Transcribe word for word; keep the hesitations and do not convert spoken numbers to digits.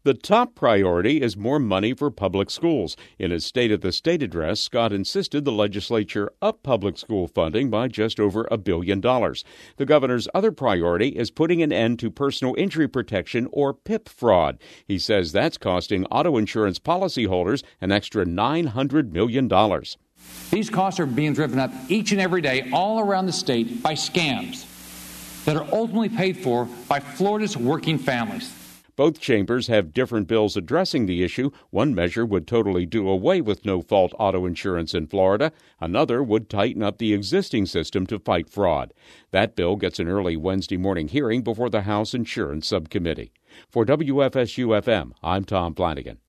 The top priority is more money for public schools. In his State of the State address, Scott insisted the legislature up public school funding by just over a billion dollars. The governor's other priority is putting an end to personal injury protection, or P I P, fraud. He says that's costing auto insurance policyholders an extra nine hundred million dollars. These costs are being driven up each and every day all around the state by scams that are ultimately paid for by Florida's working families. Both chambers have different bills addressing the issue. One measure would totally do away with no-fault auto insurance in Florida. Another would tighten up the existing system to fight fraud. That bill gets an early Wednesday morning hearing before the House Insurance Subcommittee. For W F S U F M, I'm Tom Flanagan.